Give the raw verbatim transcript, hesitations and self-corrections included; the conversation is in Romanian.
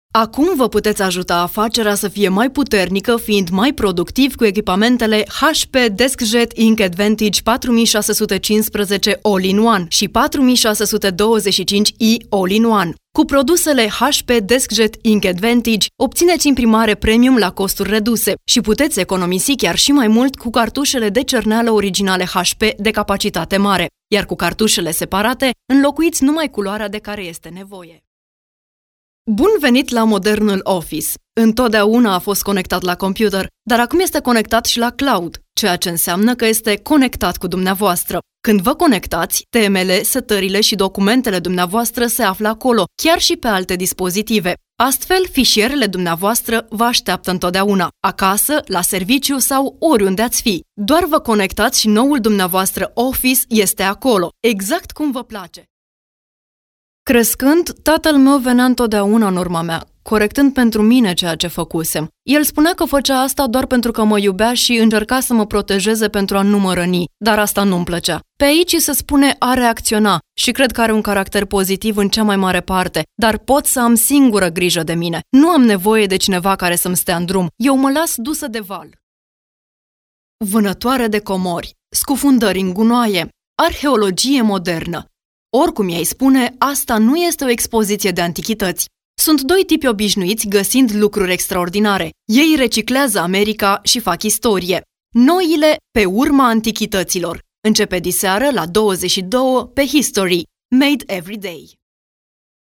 Acum vă puteți ajuta afacerea să fie mai puternică, fiind mai productiv cu echipamentele H P DeskJet Ink Advantage patru șase cinci cinci All-in-One și patru șase doi cinci i All-in-One. Cu produsele H P DeskJet Ink Advantage obțineți imprimare premium la costuri reduse și puteți economisi chiar și mai mult cu cartușele de cerneală originale H P de capacitate mare, iar cu cartușele separate înlocuiți numai culoarea de care este nevoie. Bun venit la modernul Office! Întotdeauna a fost conectat la computer, dar acum este conectat și la cloud, ceea ce înseamnă că este conectat cu dumneavoastră. Când vă conectați, temele, setările și documentele dumneavoastră se află acolo, chiar și pe alte dispozitive. Astfel, fișierele dumneavoastră vă așteaptă întotdeauna, acasă, la serviciu sau oriunde ați fi. Doar vă conectați și noul dumneavoastră Office este acolo, exact cum vă place. Crescând, tatăl meu venea întotdeauna în urma mea, corectând pentru mine ceea ce făcusem. El spunea că făcea asta doar pentru că mă iubea și încerca să mă protejeze pentru a nu mă răni, dar asta nu-mi plăcea. Pe aici se spune a reacționa și cred că are un caracter pozitiv în cea mai mare parte, dar pot să am singură grijă de mine. Nu am nevoie de cineva care să-mi stea în drum, eu mă las dusă de val. Vânătoare de comori, scufundări în gunoaie, arheologie modernă. Oricum i-ai spune, asta nu este o expoziție de antichități. Sunt doi tipi obișnuiți găsind lucruri extraordinare. Ei reciclează America și fac istorie. Noile pe urma antichităților. Începe diseară la douăzeci și două pe History. Made Every Day.